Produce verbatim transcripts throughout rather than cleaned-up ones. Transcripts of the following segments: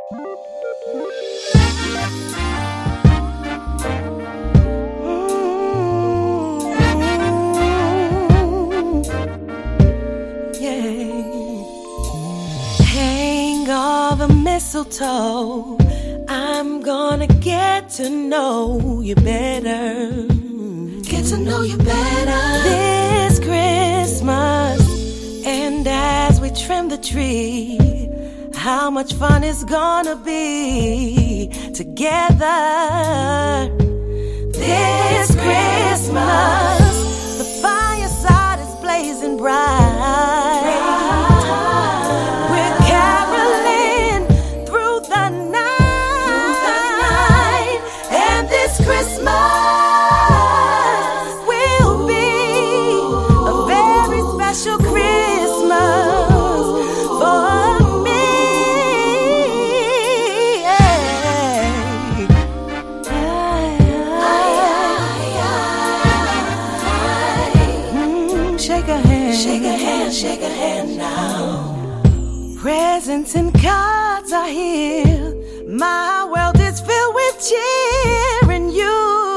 Hang all the mistletoe. I'm gonna get to know you better. Get to know you better this Christmas. And as we trim the tree, how much fun it's gonna be together this Christmas. The fireside is blazing bright. We're caroling through the night, and this Christmas will be a very special Christmas for me. Mm, shake a hand, shake a hand, shake a hand now. Presents and cards are here. My world is filled with cheer and you.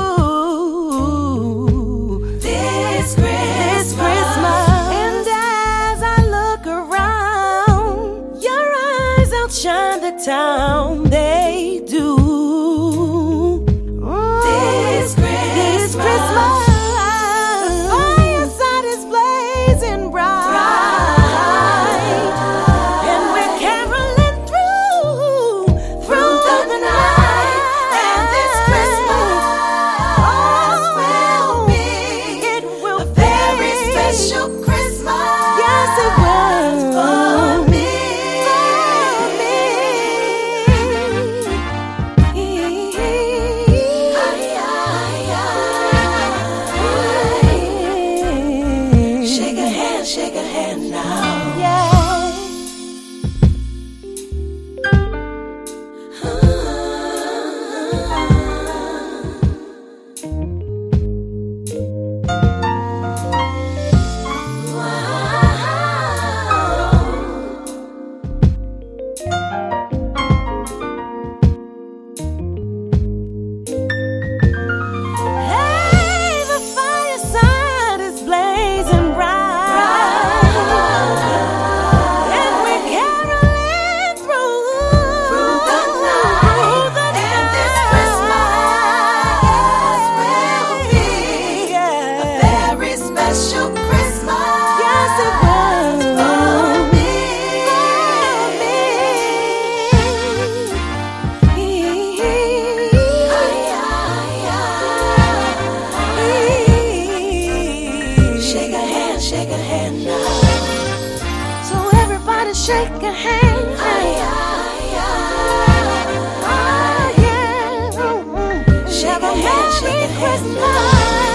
This Christmas. This Christmas. And as I look around, your eyes outshine the town. They do. Mm. This Christmas. This Christmas. The fireside is blazing bright. Shake a hand now. Yeah. Shake a hand now. So everybody shake a hand. Aye, aye, aye. Oh, yeah. Mm-hmm. Shake a hand, shake a hand now.